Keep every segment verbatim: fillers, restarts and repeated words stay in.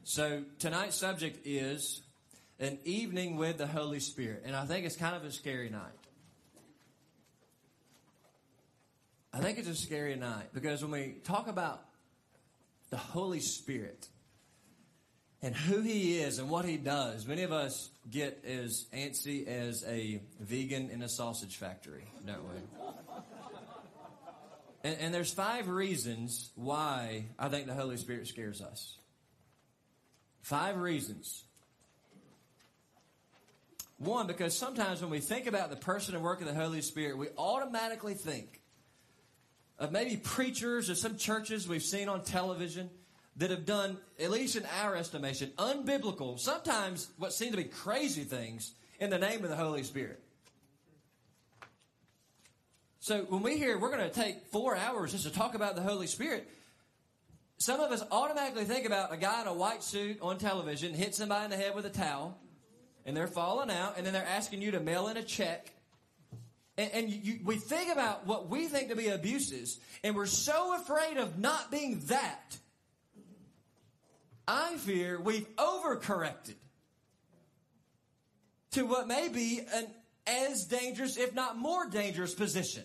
So tonight's subject is an evening with the Holy Spirit. And I think it's kind of a scary night. I think it's a scary night because when we talk about the Holy Spirit and who He is and what He does, many of us get as antsy as a vegan in a sausage factory, don't we? And, and there's five reasons why I think the Holy Spirit scares us. Five reasons. One, because sometimes when we think about the person and work of the Holy Spirit, we automatically think of maybe preachers or some churches we've seen on television that have done, at least in our estimation, unbiblical, sometimes what seem to be crazy things in the name of the Holy Spirit. So when we hear we're going to take four hours just to talk about the Holy Spirit, some of us automatically think about a guy in a white suit on television hit somebody in the head with a towel, and they're falling out, and then they're asking you to mail in a check. And, and you, we think about what we think to be abuses, and we're so afraid of not being that. I fear we've overcorrected to what may be an as dangerous, if not more dangerous, position.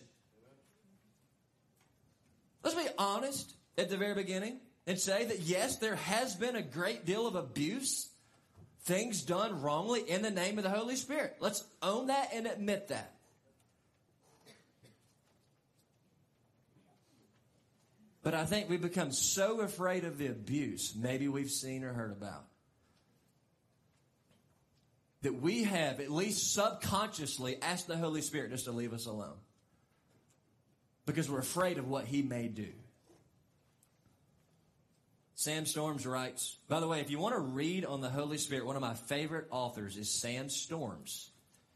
Let's be honest at the very beginning and say that, yes, there has been a great deal of abuse, things done wrongly in the name of the Holy Spirit. Let's own that and admit that. But I think we become so afraid of the abuse maybe we've seen or heard about that we have, at least subconsciously, asked the Holy Spirit just to leave us alone because we're afraid of what He may do. Sam Storms writes, by the way, if you want to read on the Holy Spirit, one of my favorite authors is Sam Storms.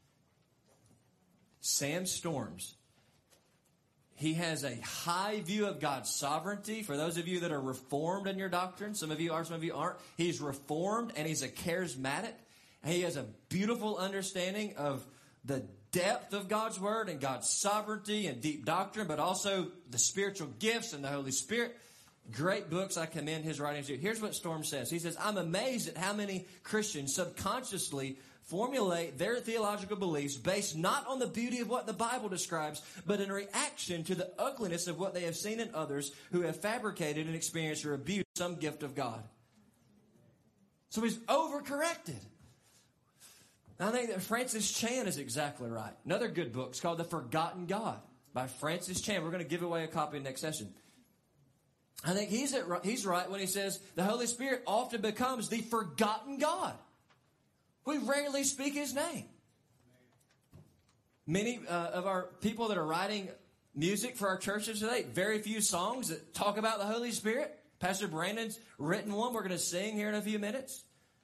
Sam Storms. He has a high view of God's sovereignty. For those of you that are reformed in your doctrine, some of you are, some of you aren't. He's reformed and he's a charismatic. And he has a beautiful understanding of the depth of God's word and God's sovereignty and deep doctrine, but also the spiritual gifts and the Holy Spirit. Great books. I commend his writings to you. Here's what Storm says. He says, I'm amazed at how many Christians subconsciously formulate their theological beliefs based not on the beauty of what the Bible describes, but in reaction to the ugliness of what they have seen in others who have fabricated and experienced or abused some gift of God. So he's overcorrected. I think that Francis Chan is exactly right. Another good book is called The Forgotten God by Francis Chan. We're going to give away a copy next session. I think he's at, he's right when he says the Holy Spirit often becomes the forgotten God. We rarely speak His name. Many uh, of our people that are writing music for our churches today, very few songs that talk about the Holy Spirit. Pastor Brandon's written one we're going to sing here in a few minutes.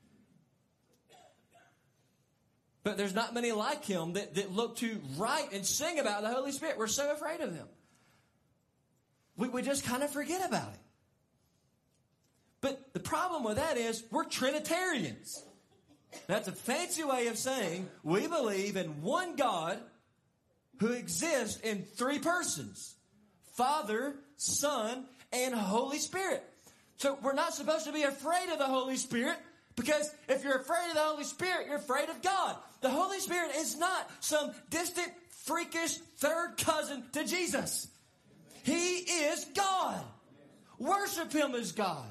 But there's not many like him that, that look to write and sing about the Holy Spirit. We're so afraid of Him. We, we just kind of forget about it. But the problem with that is we're Trinitarians. That's a fancy way of saying we believe in one God who exists in three persons. Father, Son, and Holy Spirit. So we're not supposed to be afraid of the Holy Spirit because if you're afraid of the Holy Spirit, you're afraid of God. The Holy Spirit is not some distant, freakish third cousin to Jesus. He is God. Worship Him as God.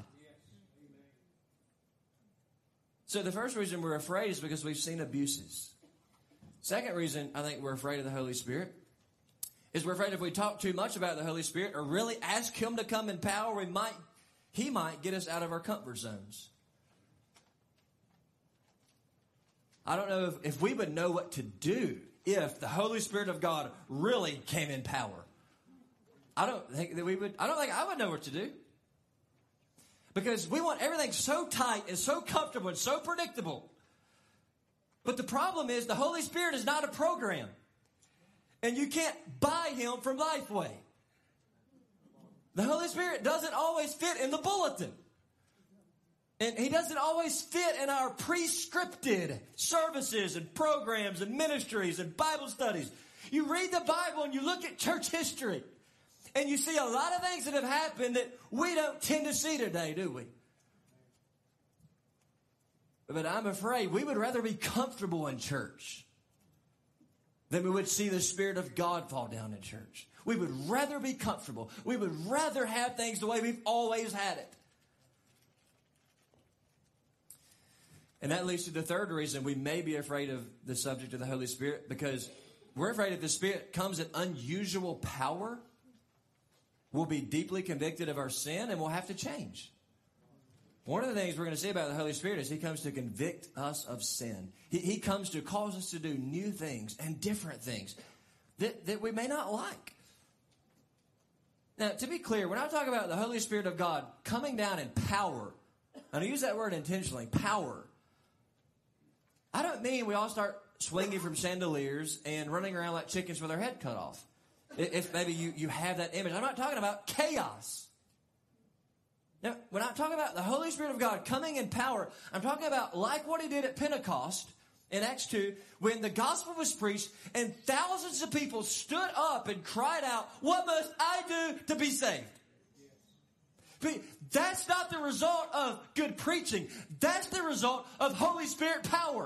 So the first reason we're afraid is because we've seen abuses. Second reason I think we're afraid of the Holy Spirit is we're afraid if we talk too much about the Holy Spirit or really ask Him to come in power, we might, He might get us out of our comfort zones. I don't know if, if we would know what to do if the Holy Spirit of God really came in power. I don't think that we would, I don't think I would know what to do. Because we want everything so tight and so comfortable and so predictable. But the problem is the Holy Spirit is not a program. And you can't buy Him from Lifeway. The Holy Spirit doesn't always fit in the bulletin. And He doesn't always fit in our pre-scripted services and programs and ministries and Bible studies. You read the Bible and you look at church history. And you see a lot of things that have happened that we don't tend to see today, do we? But I'm afraid we would rather be comfortable in church than we would see the Spirit of God fall down in church. We would rather be comfortable. We would rather have things the way we've always had it. And that leads to the third reason we may be afraid of the subject of the Holy Spirit, because we're afraid if the Spirit comes in unusual power, we'll be deeply convicted of our sin and we'll have to change. One of the things we're going to see about the Holy Spirit is He comes to convict us of sin. He, he comes to cause us to do new things and different things that, that we may not like. Now, to be clear, when I talk about the Holy Spirit of God coming down in power, and I use that word intentionally, power, I don't mean we all start swinging from chandeliers and running around like chickens with our head cut off. If maybe you, you have that image. I'm not talking about chaos. Now, when I'm talking about the Holy Spirit of God coming in power, I'm talking about like what He did at Pentecost in Acts two, when the gospel was preached and thousands of people stood up and cried out, "What must I do to be saved?" But that's not the result of good preaching. That's the result of Holy Spirit power.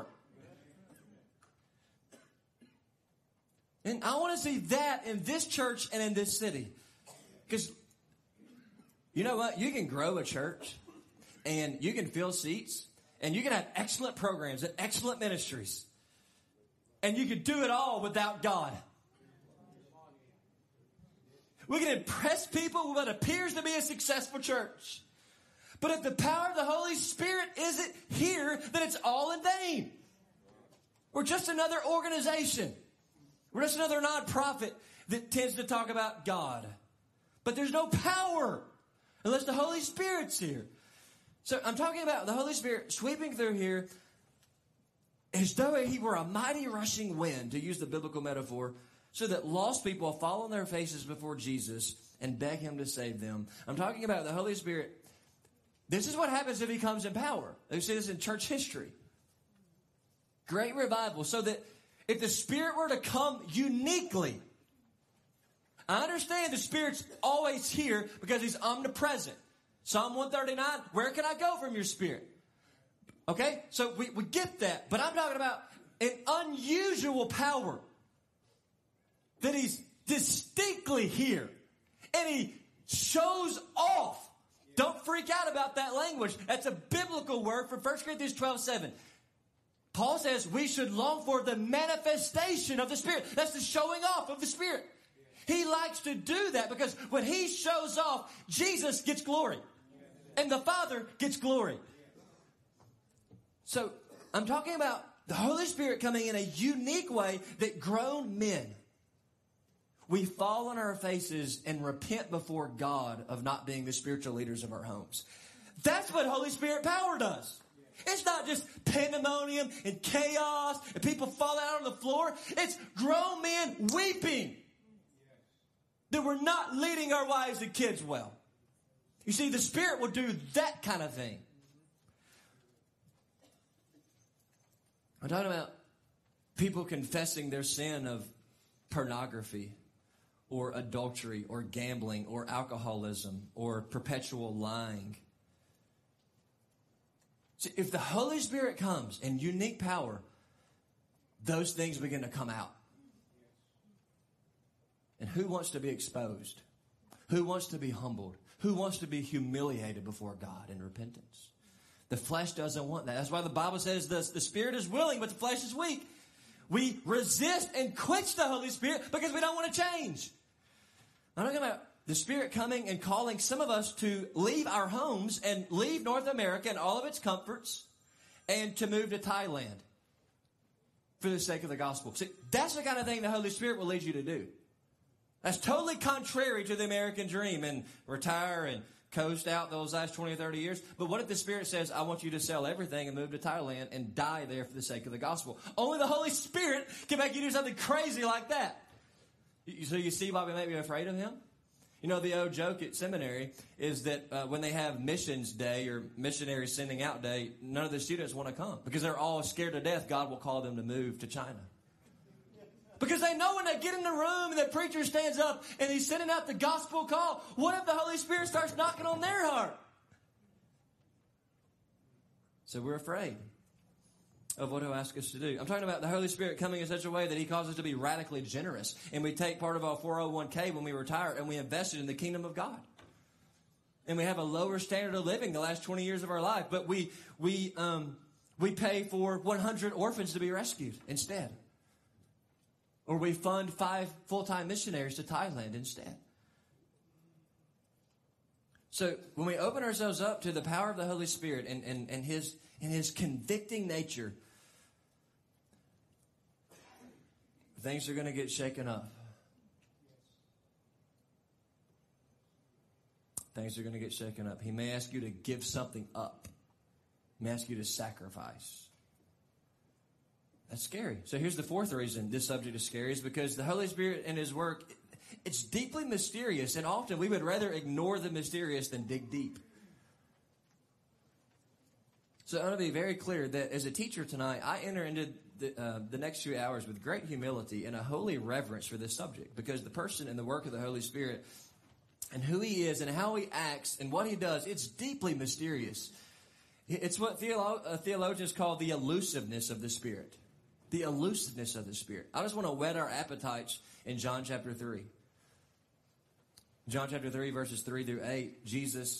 And I want to see that in this church and in this city. Because you know what? You can grow a church and you can fill seats and you can have excellent programs and excellent ministries. And you can do it all without God. We can impress people with what appears to be a successful church. But if the power of the Holy Spirit isn't here, then it's all in vain. We're just another organization. We're just another nonprofit that tends to talk about God. But there's no power unless the Holy Spirit's here. So I'm talking about the Holy Spirit sweeping through here as though He were a mighty rushing wind, to use the biblical metaphor, so that lost people fall on their faces before Jesus and beg Him to save them. I'm talking about the Holy Spirit. This is what happens if He comes in power. We see this in church history. Great revival. So that if the Spirit were to come uniquely, I understand the Spirit's always here because He's omnipresent. Psalm one thirty-nine, where can I go from your Spirit? Okay, so we, we get that. But I'm talking about an unusual power. That He's distinctly here. And He shows off. Don't freak out about that language. That's a biblical word for First Corinthians twelve seven. Paul says we should long for the manifestation of the Spirit. That's the showing off of the Spirit. He likes to do that because when He shows off, Jesus gets glory. And the Father gets glory. So I'm talking about the Holy Spirit coming in a unique way that grown men, we fall on our faces and repent before God of not being the spiritual leaders of our homes. That's what Holy Spirit power does. It's not just pandemonium and chaos and people falling out on the floor. It's grown men weeping that we're not leading our wives and kids well. You see, the Spirit will do that kind of thing. I'm talking about people confessing their sin of pornography or adultery or gambling or alcoholism or perpetual lying. See, if the Holy Spirit comes in unique power, those things begin to come out. And who wants to be exposed? Who wants to be humbled? Who wants to be humiliated before God in repentance? The flesh doesn't want that. That's why the Bible says the, the Spirit is willing, but the flesh is weak. We resist and quench the Holy Spirit because we don't want to change. I'm talking about the Spirit coming and calling some of us to leave our homes and leave North America and all of its comforts and to move to Thailand for the sake of the gospel. See, that's the kind of thing the Holy Spirit will lead you to do. That's totally contrary to the American dream and retire and coast out those last twenty or thirty years. But what if the Spirit says, I want you to sell everything and move to Thailand and die there for the sake of the gospel? Only the Holy Spirit can make you do something crazy like that. So you see why we may be afraid of Him? You know, the old joke at seminary is that uh, when they have missions day or missionary sending out day, none of the students want to come because they're all scared to death God will call them to move to China. Because they know when they get in the room and the preacher stands up and he's sending out the gospel call, what if the Holy Spirit starts knocking on their heart? So we're afraid. of what he'll ask us to do. I'm talking about the Holy Spirit coming in such a way that he causes us to be radically generous. And we take part of our four oh one k when we retire and we invest it in the kingdom of God. And we have a lower standard of living the last twenty years of our life. But we we um, we pay for one hundred orphans to be rescued instead. Or we fund five full-time missionaries to Thailand instead. So when we open ourselves up to the power of the Holy Spirit and, and, and his and his convicting nature, things are going to get shaken up. Things are going to get shaken up. He may ask you to give something up. He may ask you to sacrifice. That's scary. So here's the fourth reason this subject is scary, is because the Holy Spirit and his work, it's deeply mysterious, and often we would rather ignore the mysterious than dig deep. So I want to be very clear that as a teacher tonight, I enter into the, uh, the next few hours with great humility and a holy reverence for this subject, because the person and the work of the Holy Spirit and who he is and how he acts and what he does, it's deeply mysterious. It's what theolo- uh, theologians call the elusiveness of the Spirit. The elusiveness of the Spirit. I just want to whet our appetites in John chapter three. John chapter three, verses three through eight, Jesus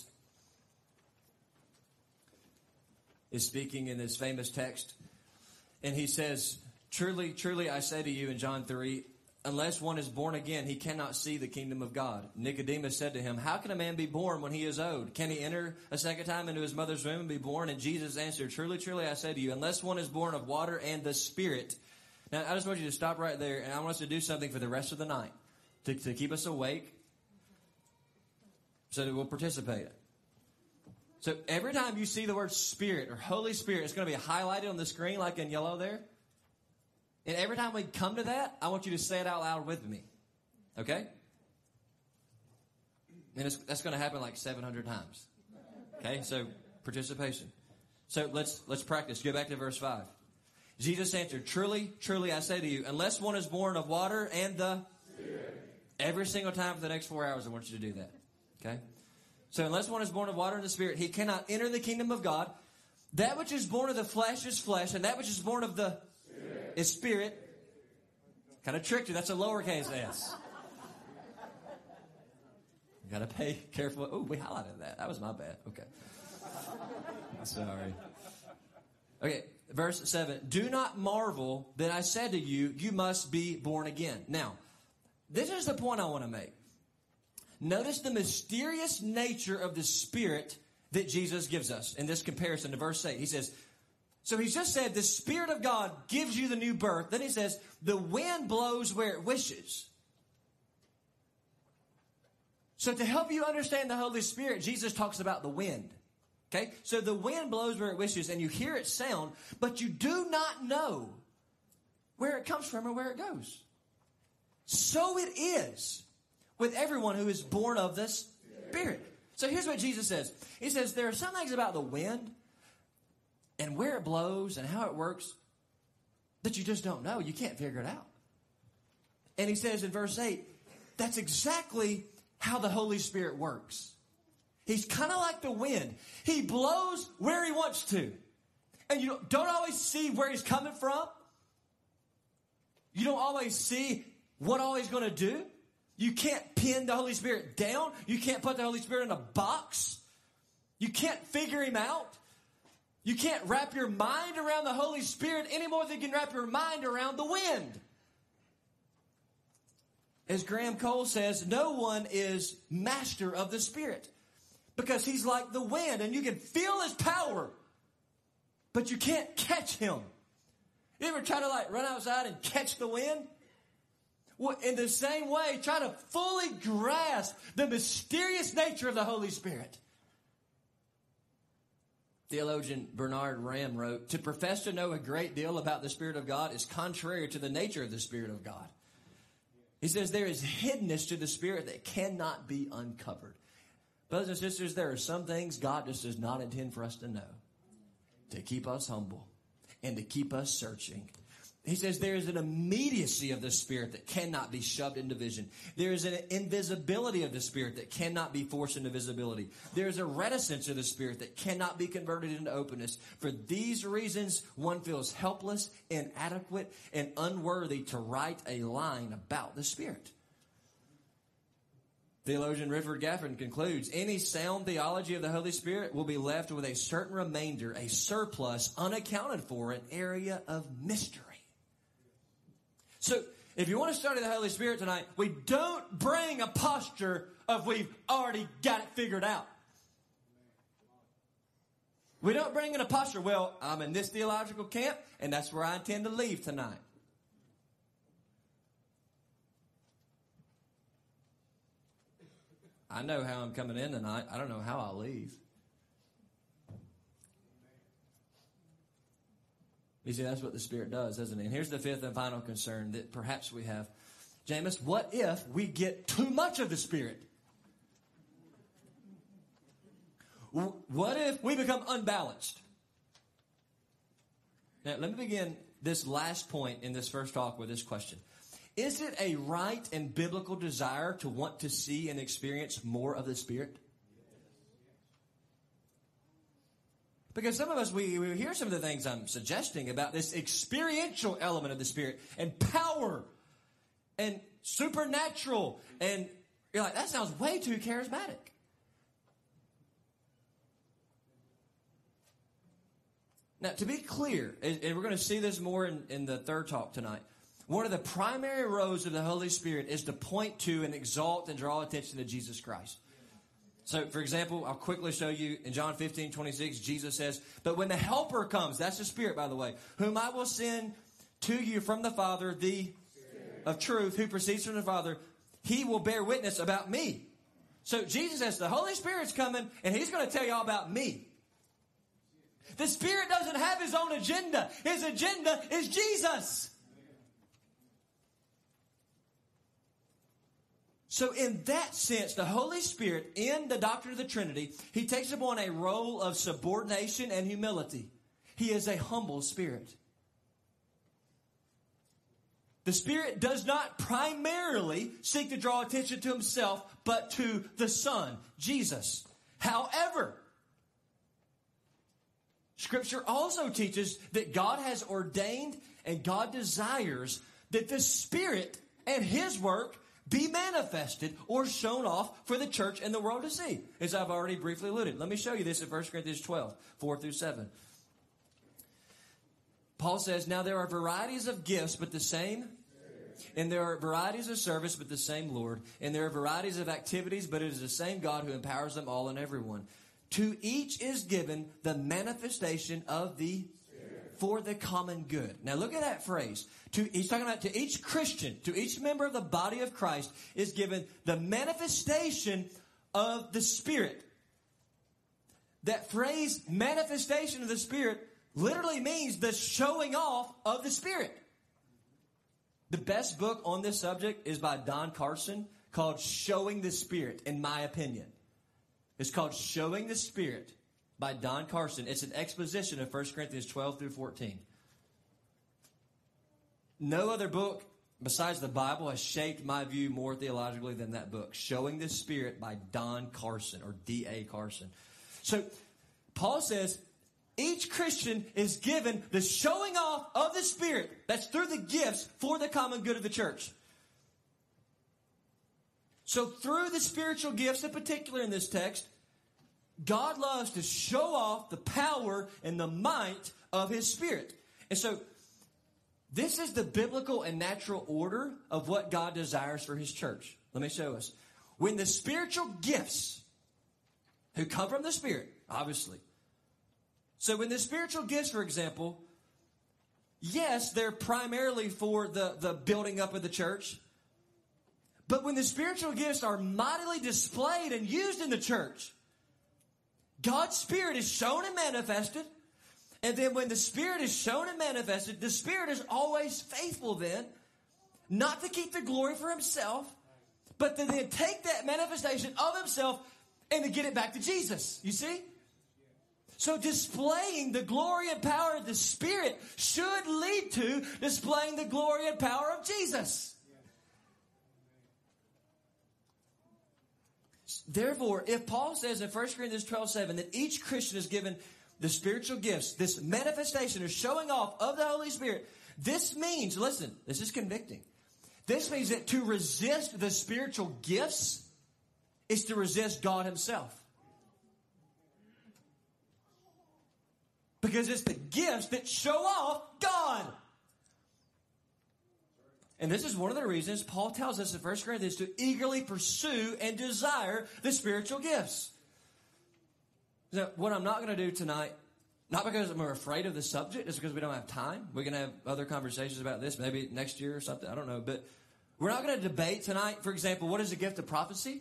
is speaking in this famous text, and he says, Truly, truly, I say to you in John three, unless one is born again, he cannot see the kingdom of God. Nicodemus said to him, how can a man be born when he is old? Can he enter a second time into his mother's womb and be born? And Jesus answered, Truly, truly, I say to you, unless one is born of water and the Spirit. Now, I just want you to stop right there, and I want us to do something for the rest of the night to, to keep us awake so that we'll participate. So every time you see the word Spirit or Holy Spirit, it's going to be highlighted on the screen like in yellow there. And every time we come to that, I want you to say it out loud with me. Okay? And it's, that's going to happen like seven hundred times. Okay? So, participation. So, let's let's practice. Go back to verse five. Jesus answered, Truly, truly, I say to you, unless one is born of water and the Spirit. Every single time for the next four hours, I want you to do that. Okay? So, unless one is born of water and the Spirit, he cannot enter the kingdom of God. That which is born of the flesh is flesh, and that which is born of the is Spirit. Kind of tricked you. That's a lowercase s. You got to pay careful. Oh, we highlighted that. That was my bad. Okay. Sorry. Okay, verse seven. Do not marvel that I said to you, you must be born again. Now, this is the point I want to make. Notice the mysterious nature of the Spirit that Jesus gives us in this comparison to verse eight. He says, so he's just said the Spirit of God gives you the new birth. Then he says, the wind blows where it wishes. So to help you understand the Holy Spirit, Jesus talks about the wind. Okay? So the wind blows where it wishes, and you hear it sound, but you do not know where it comes from or where it goes. So it is with everyone who is born of the Spirit. So here's what Jesus says. He says, there are some things about the wind and where it blows and how it works that you just don't know. You can't figure it out. And he says in verse eight, that's exactly how the Holy Spirit works. He's kind of like the wind. He blows where he wants to. And you don't always see where he's coming from. You don't always see what all he's going to do. You can't pin the Holy Spirit down. You can't put the Holy Spirit in a box. You can't figure him out. You can't wrap your mind around the Holy Spirit any more than you can wrap your mind around the wind. As Graham Cole says, no one is master of the Spirit because he's like the wind and you can feel his power, but you can't catch him. You ever try to like run outside and catch the wind? Well, in the same way, try to fully grasp the mysterious nature of the Holy Spirit. Theologian Bernard Ram wrote, to profess to know a great deal about the Spirit of God is contrary to the nature of the Spirit of God. He says there is hiddenness to the Spirit that cannot be uncovered. Brothers and sisters, there are some things God just does not intend for us to know. To keep us humble and to keep us searching. he says there is an immediacy of the Spirit that cannot be shoved into vision. There is an invisibility of the Spirit that cannot be forced into visibility. There is a reticence of the Spirit that cannot be converted into openness. For these reasons, one feels helpless, inadequate, and unworthy to write a line about the Spirit. Theologian Richard Gaffin concludes, any sound theology of the Holy Spirit will be left with a certain remainder, a surplus, unaccounted for, an area of mystery. So, if you want to study the Holy Spirit tonight, we don't bring a posture of we've already got it figured out. We don't bring in a posture, well, I'm in this theological camp, and that's where I intend to leave tonight. I know how I'm coming in tonight. I don't know how I'll leave. You see, that's what the Spirit does, doesn't it? And here's the fifth and final concern that perhaps we have. Jameis, what if we get too much of the Spirit? What if we become unbalanced? Now, let me begin this last point in this first talk with this question. Is it a right and biblical desire to want to see and experience more of the Spirit? Because some of us, we, we hear some of the things I'm suggesting about this experiential element of the Spirit and power and supernatural. And you're like, that sounds way too charismatic. Now, to be clear, and, and we're going to see this more in, in the third talk tonight, one of the primary roles of the Holy Spirit is to point to and exalt and draw attention to Jesus Christ. So, for example, I'll quickly show you in John fifteen twenty-six, Jesus says, but when the Helper comes, that's the Spirit, by the way, whom I will send to you from the Father, the Spirit of truth, who proceeds from the Father, he will bear witness about me. So, Jesus says, the Holy Spirit's coming, and he's going to tell you all about me. The Spirit doesn't have his own agenda. His agenda is Jesus. So in that sense, the Holy Spirit, in the doctrine of the Trinity, he takes upon a role of subordination and humility. He is a humble spirit. The Spirit does not primarily seek to draw attention to himself, but to the Son, Jesus. However, Scripture also teaches that God has ordained and God desires that the Spirit and his work be manifested or shown off for the church and the world to see, as I've already briefly alluded. Let me show you this in First Corinthians twelve, four through seven. Paul says, now there are varieties of gifts, but the same. And there are varieties of service, but the same Lord. And there are varieties of activities, but it is the same God who empowers them all and everyone. To each is given the manifestation of the Spirit for the common good. Now look at that phrase. To, he's talking about to each Christian, to each member of the body of Christ is given the manifestation of the Spirit. That phrase, manifestation of the Spirit, literally means the showing off of the Spirit. The best book on this subject is by Don Carson called Showing the Spirit, in my opinion. It's called Showing the Spirit by Don Carson. It's an exposition of First Corinthians twelve through fourteen. No other book besides the Bible has shaped my view more theologically than that book, Showing the Spirit by Don Carson, or D A Carson. So, Paul says, each Christian is given the showing off of the Spirit. That's through the gifts for the common good of the church. So through the spiritual gifts, in particular in this text, God loves to show off the power and the might of his Spirit. And so this is the biblical and natural order of what God desires for his church. Let me show us. When the spiritual gifts, who come from the Spirit, obviously. So when the spiritual gifts, for example, yes, they're primarily for the, the building up of the church. But when the spiritual gifts are mightily displayed and used in the church, God's Spirit is shown and manifested. And then when the Spirit is shown and manifested, the Spirit is always faithful then, not to keep the glory for himself, but to then take that manifestation of himself and to get it back to Jesus. You see? So displaying the glory and power of the Spirit should lead to displaying the glory and power of Jesus. Therefore, if Paul says in First Corinthians twelve seven that each Christian is given the spiritual gifts, this manifestation or showing off of the Holy Spirit, this means, listen, this is convicting. This means that to resist the spiritual gifts is to resist God himself. Because it's the gifts that show off God. And this is one of the reasons Paul tells us in First Corinthians to eagerly pursue and desire the spiritual gifts. Now, what I'm not going to do tonight, not because I'm afraid of the subject, it's because we don't have time. We can have other conversations about this, maybe next year or something. I don't know. But we're not going to debate tonight, for example, what is the gift of prophecy?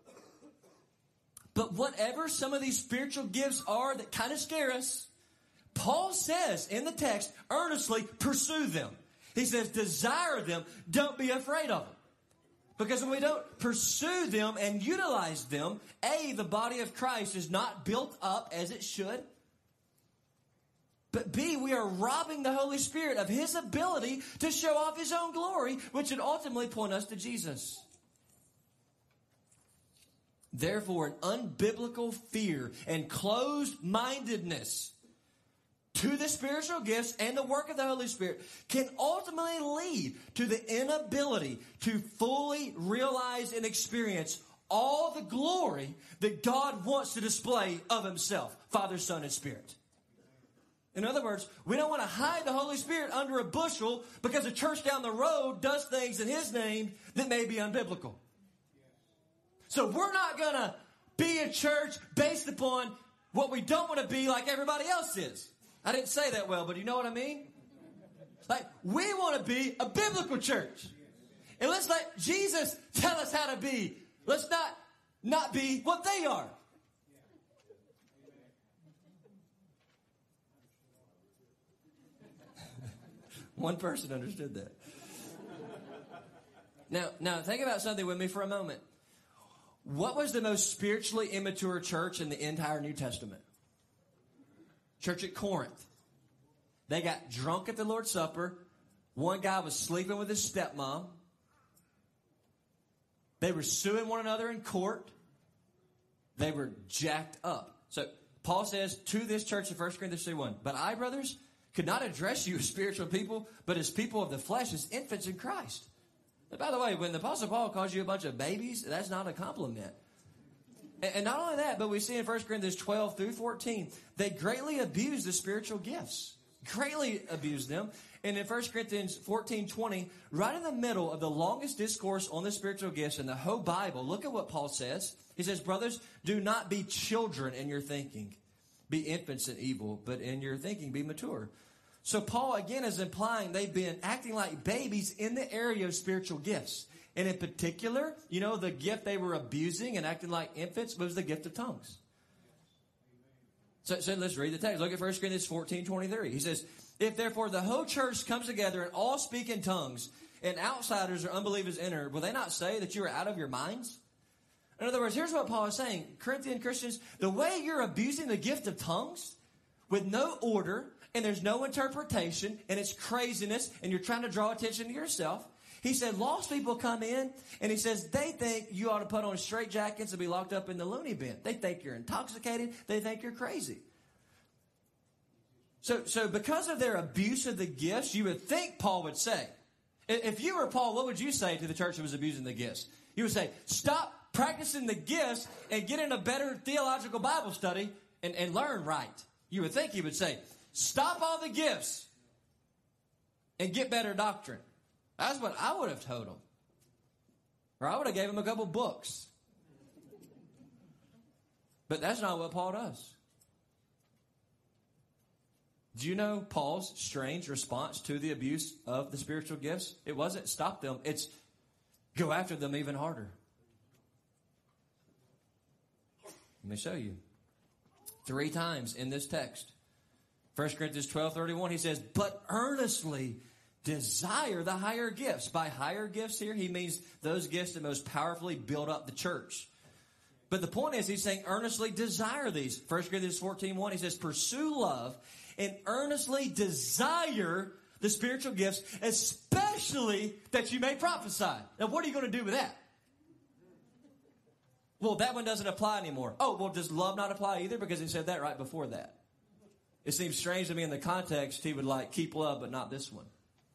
But whatever some of these spiritual gifts are that kind of scare us, Paul says in the text, earnestly pursue them. He says, desire them, don't be afraid of them. Because when we don't pursue them and utilize them, A, the body of Christ is not built up as it should. But B, we are robbing the Holy Spirit of his ability to show off his own glory, which would ultimately point us to Jesus. Therefore, an unbiblical fear and closed-mindedness to the spiritual gifts and the work of the Holy Spirit can ultimately lead to the inability to fully realize and experience all the glory that God wants to display of himself, Father, Son, and Spirit. In other words, we don't want to hide the Holy Spirit under a bushel because a church down the road does things in his name that may be unbiblical. So we're not going to be a church based upon what we don't want to be like everybody else is. I didn't say that well, but you know what I mean? Like, we want to be a biblical church. And let's let Jesus tell us how to be. Let's not not be what they are. One person understood that. Now, now think about something with me for a moment. What was the most spiritually immature church in the entire New Testament? Church at Corinth. They got drunk at the Lord's Supper. One guy was sleeping with his stepmom. They were suing one another in court. They were jacked up. So Paul says to this church in First Corinthians three one, but I, brothers, could not address you as spiritual people, but as people of the flesh, as infants in Christ. And by the way, when the Apostle Paul calls you a bunch of babies, that's not a compliment. And not only that, but we see in First Corinthians twelve through fourteen, they greatly abuse the spiritual gifts. Greatly abuse them. And in First Corinthians fourteen twenty, right in the middle of the longest discourse on the spiritual gifts in the whole Bible, look at what Paul says. He says, brothers, do not be children in your thinking. Be infants in evil, but in your thinking be mature. So Paul, again, is implying they've been acting like babies in the area of spiritual gifts. And in particular, you know, the gift they were abusing and acting like infants was the gift of tongues. So, so let's read the text. Look at First Corinthians fourteen twenty-three. He says, if therefore the whole church comes together and all speak in tongues, and outsiders or unbelievers enter, will they not say that you are out of your minds? In other words, here's what Paul is saying. Corinthian Christians, the way you're abusing the gift of tongues with no order, and there's no interpretation, and it's craziness, and you're trying to draw attention to yourself. He said, lost people come in, and he says, they think you ought to put on straitjackets and be locked up in the loony bin. They think you're intoxicated. They think you're crazy. So, so because of their abuse of the gifts, you would think Paul would say, if you were Paul, what would you say to the church that was abusing the gifts? You would say, stop practicing the gifts and get in a better theological Bible study and, and learn right. You would think he would say, stop all the gifts and get better doctrine. That's what I would have told him. Or I would have gave him a couple books. But that's not what Paul does. Do you know Paul's strange response to the abuse of the spiritual gifts? It wasn't stop them. It's go after them even harder. Let me show you. Three times in this text. First Corinthians twelve thirty-one, he says, but earnestly desire the higher gifts. By higher gifts here, he means those gifts that most powerfully build up the church. But the point is, he's saying earnestly desire these. First Corinthians fourteen one, he says, pursue love and earnestly desire the spiritual gifts, especially that you may prophesy. Now, what are you going to do with that? Well, that one doesn't apply anymore. Oh, well, does love not apply either? Because he said that right before that. It seems strange to me in the context he would like keep love, but not this one.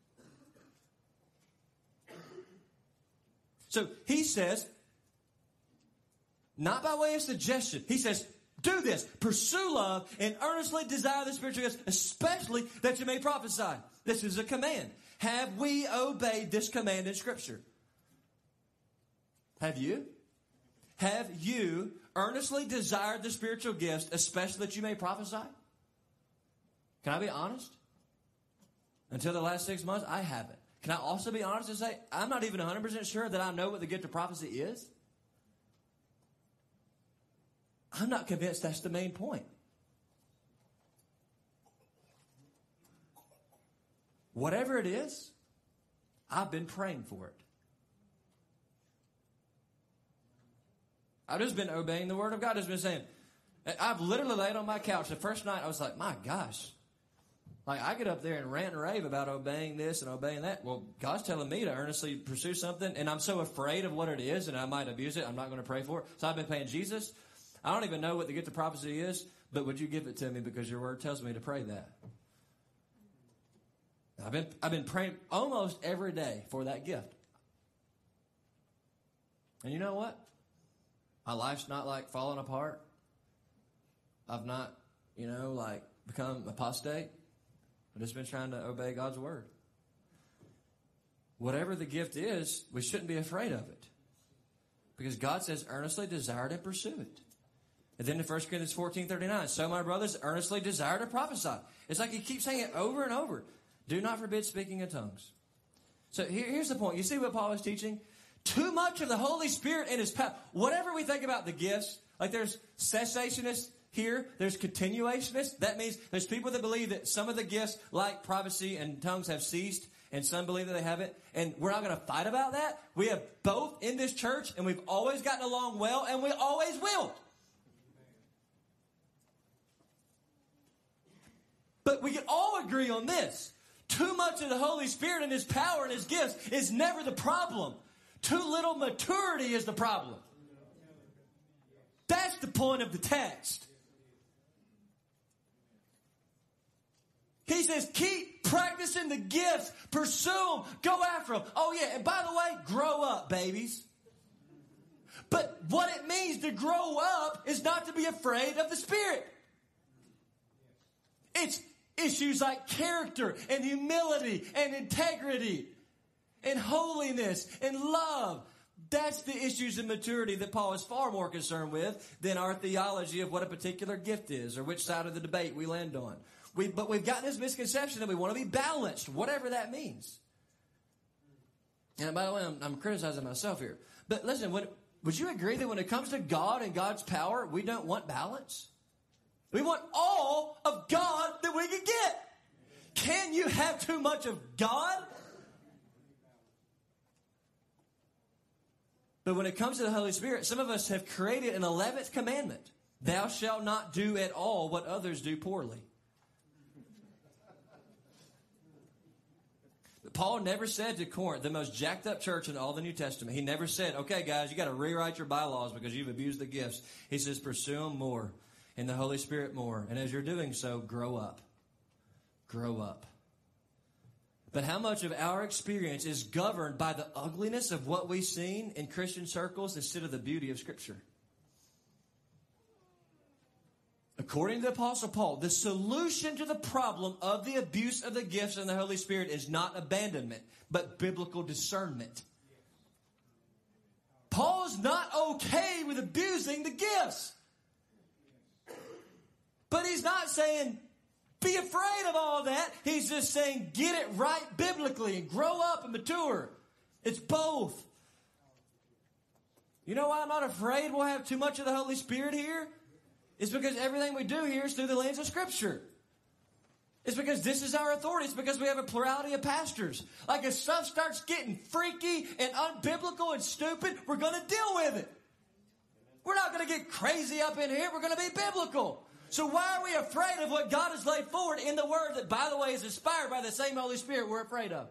So he says, not by way of suggestion, he says, do this, pursue love and earnestly desire the spiritual gifts, especially that you may prophesy. This is a command. Have we obeyed this command in Scripture? Have you? Have you earnestly desired the spiritual gifts, especially that you may prophesy? Can I be honest? Until the last six months, I haven't. Can I also be honest and say, I'm not even one hundred percent sure that I know what the gift of prophecy is? I'm not convinced that's the main point. Whatever it is, I've been praying for it. I've just been obeying the Word of God. I've just been saying, I've literally laid on my couch. The first night, I was like, my gosh. Like, I get up there and rant and rave about obeying this and obeying that. Well, God's telling me to earnestly pursue something, and I'm so afraid of what it is, and I might abuse it. I'm not going to pray for it. So I've been praying, Jesus, I don't even know what the gift of prophecy is, but would you give it to me because your Word tells me to pray that? I've been, I've been praying almost every day for that gift. And you know what? My life's not like falling apart. I've not, you know, like become apostate. I've just been trying to obey God's Word. Whatever the gift is, we shouldn't be afraid of it. Because God says, earnestly desire and pursue it. And then in First Corinthians fourteen thirty-nine, so my brothers earnestly desire to prophesy. It's like he keeps saying it over and over. Do not forbid speaking in tongues. So here, here's the point. You see what Paul is teaching? Too much of the Holy Spirit and His power. Whatever we think about the gifts, like there's cessationists here, there's continuationists. That means there's people that believe that some of the gifts, like prophecy and tongues, have ceased, and some believe that they haven't. And we're not going to fight about that. We have both in this church, and we've always gotten along well, and we always will. But we can all agree on this. Too much of the Holy Spirit and His power and His gifts is never the problem. Too little maturity is the problem. That's the point of the text. He says, keep practicing the gifts. Pursue them. Go after them. Oh, yeah. And by the way, grow up, babies. But what it means to grow up is not to be afraid of the Spirit. It's issues like character and humility and integrity and holiness and love. That's the issues of maturity that Paul is far more concerned with than our theology of what a particular gift is or which side of the debate we land on. We, but we've gotten this misconception that we want to be balanced, whatever that means. And by the way, I'm, I'm criticizing myself here. But listen, when, would you agree that when it comes to God and God's power, we don't want balance? We want all of God that we can get. Can you have too much of God? But when it comes to the Holy Spirit, some of us have created an eleventh commandment. Thou shalt not do at all what others do poorly. But Paul never said to Corinth, the most jacked up church in all the New Testament, he never said, okay, guys, you got to rewrite your bylaws because you've abused the gifts. He says, pursue them more. In the Holy Spirit more. And as you're doing so, grow up. Grow up. But how much of our experience is governed by the ugliness of what we've seen in Christian circles instead of the beauty of Scripture? According to the Apostle Paul, the solution to the problem of the abuse of the gifts and the Holy Spirit is not abandonment, but biblical discernment. Paul's not okay with abusing the gifts. But he's not saying, be afraid of all that. He's just saying, get it right biblically and grow up and mature. It's both. You know why I'm not afraid we'll have too much of the Holy Spirit here? It's because everything we do here is through the lens of Scripture. It's because this is our authority. It's because we have a plurality of pastors. Like if stuff starts getting freaky and unbiblical and stupid, we're going to deal with it. We're not going to get crazy up in here. We're going to be biblical. So why are we afraid of what God has laid forward in the Word that, by the way, is inspired by the same Holy Spirit we're afraid of?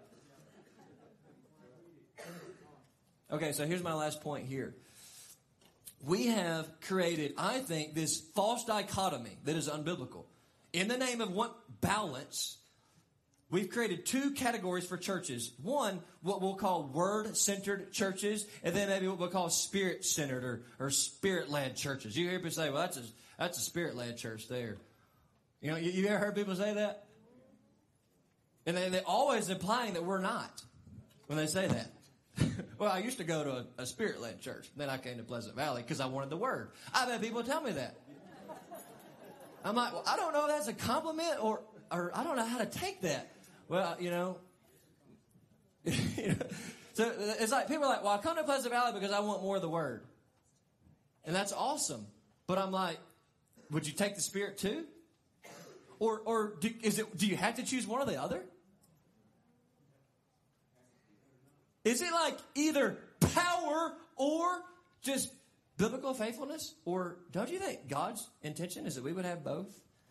Okay, so here's my last point here. We have created, I think, this false dichotomy that is unbiblical. In the name of what balance, we've created two categories for churches. One, what we'll call word-centered churches, and then maybe what we'll call spirit-centered or, or spirit-led churches. You hear people say, well, that's a, that's a spirit-led church there. You know, you, you ever heard people say that? And they, they're always implying that we're not when they say that. Well, I used to go to a, a spirit-led church. Then I came to Pleasant Valley because I wanted the Word. I've had people tell me that. I'm like, well, I don't know if that's a compliment or, or I don't know how to take that. Well, you know, you know, so it's like people are like, well, I come to Pleasant Valley because I want more of the Word. And that's awesome. But I'm like, would you take the Spirit too? Or, or do, is it, do you have to choose one or the other? Is it like either power or just biblical faithfulness? Or don't you think God's intention is that we would have both?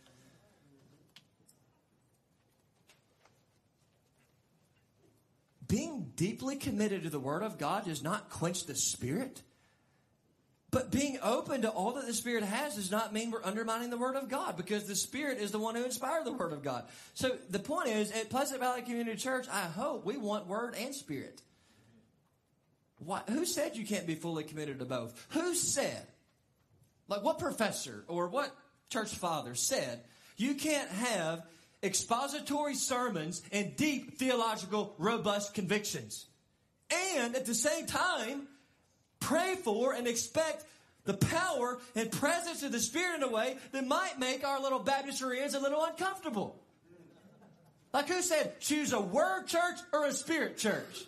Being deeply committed to the Word of God does not quench the Spirit. But being open to all that the Spirit has does not mean we're undermining the Word of God, because the Spirit is the one who inspired the Word of God. So the point is, at Pleasant Valley Community Church, I hope we want Word and Spirit. Why, who said you can't be fully committed to both? Who said, like what professor or what church father said, you can't have expository sermons and deep theological, robust convictions, and at the same time, pray for and expect the power and presence of the Spirit in a way that might make our little Baptisteries a little uncomfortable? Like who said, choose a word church or a spirit church?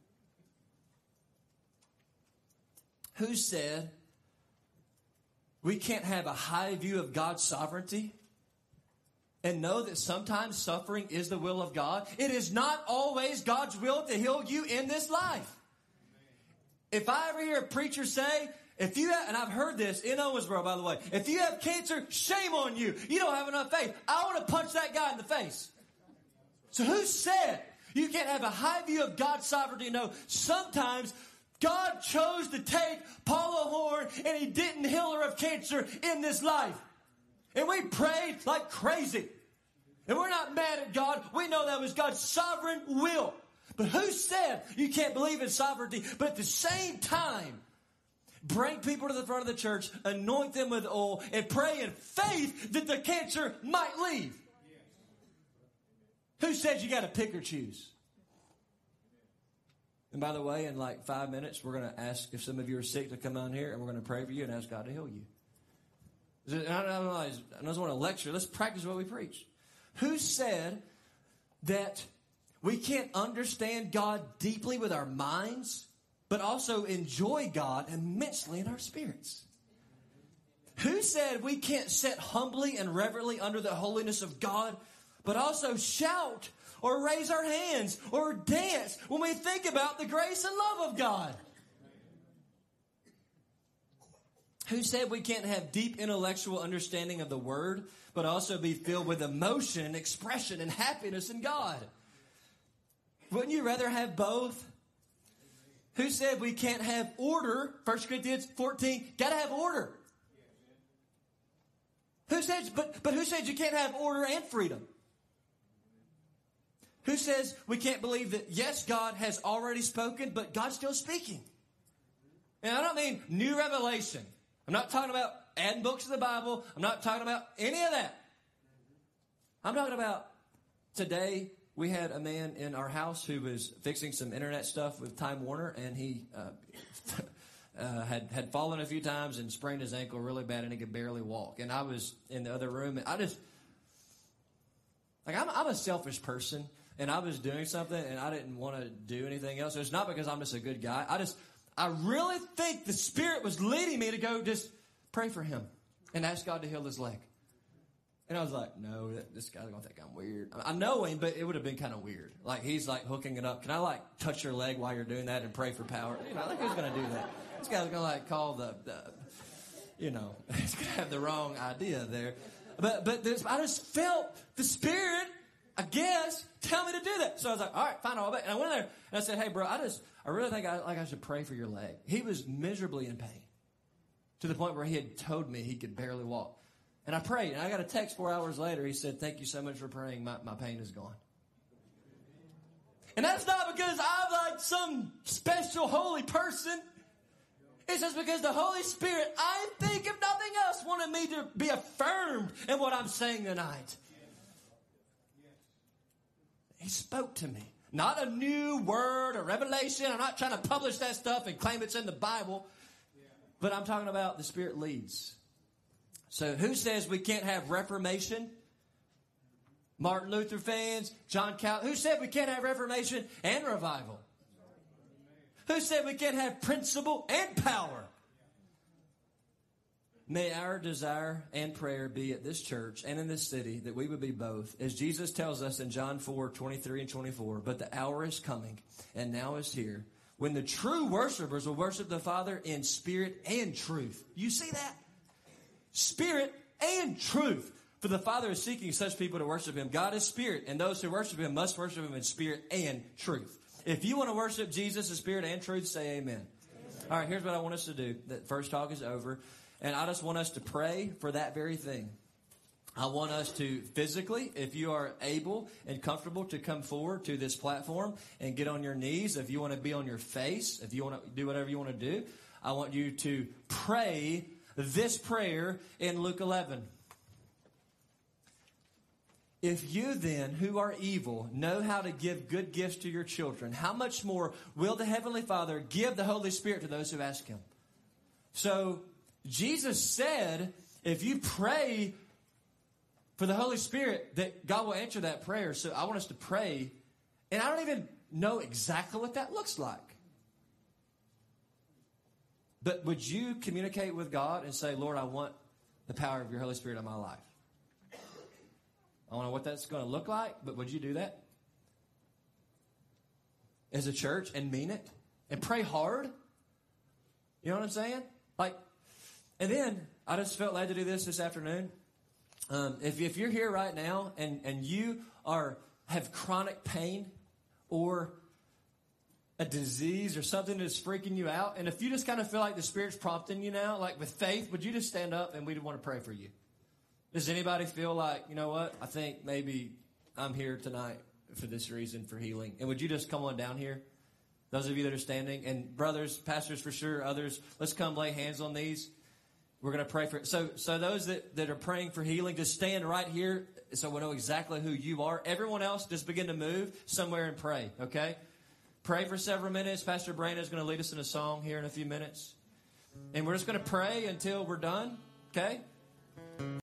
Who said we can't have a high view of God's sovereignty and know that sometimes suffering is the will of God? It is not always God's will to heal you in this life. If I ever hear a preacher say, if you have, and I've heard this in Owensboro, by the way, if you have cancer, shame on you. You don't have enough faith. I want to punch that guy in the face. So who said you can't have a high view of God's sovereignty and know sometimes God chose to take Paula Horn and he didn't heal her of cancer in this life? And we prayed like crazy. And we're not mad at God. We know that was God's sovereign will. But who said you can't believe in sovereignty, but at the same time, bring people to the front of the church, anoint them with oil, and pray in faith that the cancer might leave? Who said you got to pick or choose? And by the way, in like five minutes, we're going to ask if some of you are sick to come on here, and we're going to pray for you and ask God to heal you. I don't, I don't want to lecture. Let's practice what we preach. Who said that we can't understand God deeply with our minds, but also enjoy God immensely in our spirits? Who said we can't sit humbly and reverently under the holiness of God, but also shout or raise our hands or dance when we think about the grace and love of God? Who said we can't have deep intellectual understanding of the Word, but also be filled with emotion, expression, and happiness in God? Wouldn't you rather have both? Who said we can't have order? First Corinthians fourteen, got to have order. Who says, but, but who says you can't have order and freedom? Who says we can't believe that, yes, God has already spoken, but God's still speaking? And I don't mean new revelation. I'm not talking about adding books to the Bible. I'm not talking about any of that. I'm talking about today we had a man in our house who was fixing some internet stuff with Time Warner, and he uh, uh, had, had fallen a few times and sprained his ankle really bad, and he could barely walk. And I was in the other room, and I just, like, I'm, I'm a selfish person. And I was doing something, and I didn't want to do anything else. So it's not because I'm just a good guy. I just, I really think the Spirit was leading me to go just pray for him and ask God to heal his leg. And I was like, no, this guy's going to think I'm weird. I know him, but it would have been kind of weird. Like, he's like hooking it up. Can I like touch your leg while you're doing that and pray for power? You know, I think who's going to do that? This guy's going to like call the, the you know, he's going to have the wrong idea there. But but this, I just felt the Spirit, I guess, tell me to do that. So I was like, all right, fine, I'll obey. And I went in there and I said, hey, bro, I just, I really think I, like I should pray for your leg. He was miserably in pain to the point where he had told me he could barely walk. And I prayed, and I got a text four hours later. He said, thank you so much for praying. My, my pain is gone. And that's not because I'm like some special holy person. It's just because the Holy Spirit, I think if nothing else, wanted me to be affirmed in what I'm saying tonight. He spoke to me. Not a new word or revelation. I'm not trying to publish that stuff and claim it's in the Bible. But I'm talking about the Spirit leads. So who says we can't have Reformation? Martin Luther fans, John Calvin. Who said we can't have Reformation and revival? Who said we can't have principle and power? May our desire and prayer be at this church and in this city that we would be both. As Jesus tells us in John four, twenty-three and twenty-four, but the hour is coming and now is here when the true worshipers will worship the Father in spirit and truth. You see that? Spirit and truth. For the Father is seeking such people to worship Him. God is spirit, and those who worship Him must worship Him in spirit and truth. If you want to worship Jesus in spirit and truth, say amen. Amen. All right, here's what I want us to do. The first talk is over, and I just want us to pray for that very thing. I want us to physically, if you are able and comfortable, to come forward to this platform and get on your knees. If you want to be on your face, if you want to do whatever you want to do, I want you to pray this prayer in Luke eleven. If you then, who are evil, know how to give good gifts to your children, how much more will the Heavenly Father give the Holy Spirit to those who ask Him? So, Jesus said, if you pray for the Holy Spirit, that God will answer that prayer. So I want us to pray, and I don't even know exactly what that looks like. But would you communicate with God and say, Lord, I want the power of your Holy Spirit in my life? I don't know what that's going to look like, but would you do that as a church and mean it and pray hard? You know what I'm saying? Like, and then I just felt led to do this this afternoon. Um, if, if you're here right now and, and you are have chronic pain or a disease or something that's freaking you out, and if you just kind of feel like the Spirit's prompting you now, like with faith, would you just stand up and we'd want to pray for you? Does anybody feel like, you know what, I think maybe I'm here tonight for this reason, for healing? And would you just come on down here? Those of you that are standing, and brothers, pastors for sure, others, let's come lay hands on these. We're going to pray for it. So, so those that, that are praying for healing, just stand right here so we'll know exactly who you are. Everyone else, just begin to move somewhere and pray, okay? Pray for several minutes. Pastor Brandon is going to lead us in a song here in a few minutes. And we're just going to pray until we're done, okay?